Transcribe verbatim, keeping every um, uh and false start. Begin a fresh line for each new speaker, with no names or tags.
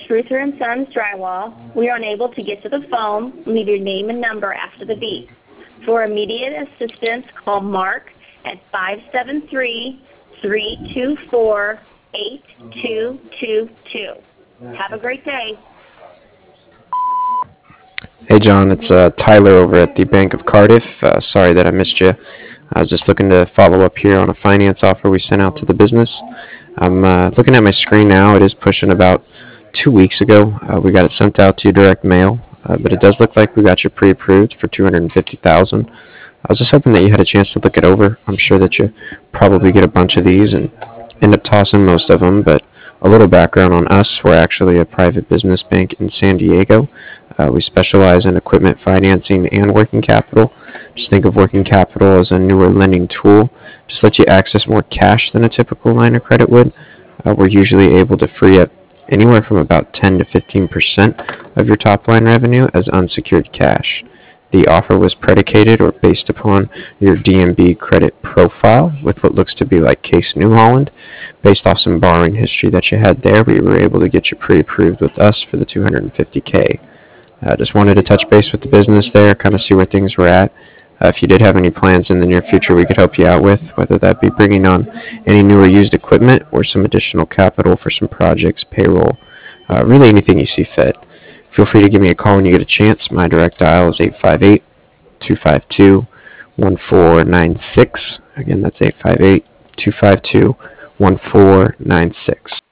Truther and Sons Drywall. We are unable to get to the phone. Leave your name and number after the beep. For immediate assistance, call Mark at five seven three, three two four, eight two two two. Have a great day.
Hey John, it's uh, Tyler over at the Bank of Cardiff. Uh, sorry that I missed you. I was just looking to follow up here on a finance offer we sent out to the business. I'm uh, looking at my screen now. It is pushing about two weeks ago. Uh, we got it sent out to your direct mail, uh, but it does look like we got you pre-approved for two hundred fifty thousand dollars. I was just hoping that you had a chance to look it over. I'm sure that you probably get a bunch of these and end up tossing most of them, but a little background on us. We're actually a private business bank in San Diego. Uh, we specialize in equipment financing and working capital. Just think of working capital as a newer lending tool. Just let you access more cash than a typical line of credit would. Uh, we're usually able to free up anywhere from about ten to fifteen percent of your top line revenue as unsecured cash. The offer was predicated or based upon your D M B credit profile with what looks to be like Case New Holland. Based off some borrowing history that you had there, we were able to get you pre-approved with us for the two hundred fifty K. I uh, just wanted to touch base with the business there, kind of see where things were at. Uh, if you did have any plans in the near future we could help you out with, whether that be bringing on any new or used equipment or some additional capital for some projects, payroll, uh, really anything you see fit. Feel free to give me a call when you get a chance. My direct dial is eight five eight, two five two, one four nine six. Again, that's eight five eight, two five two, one four nine six.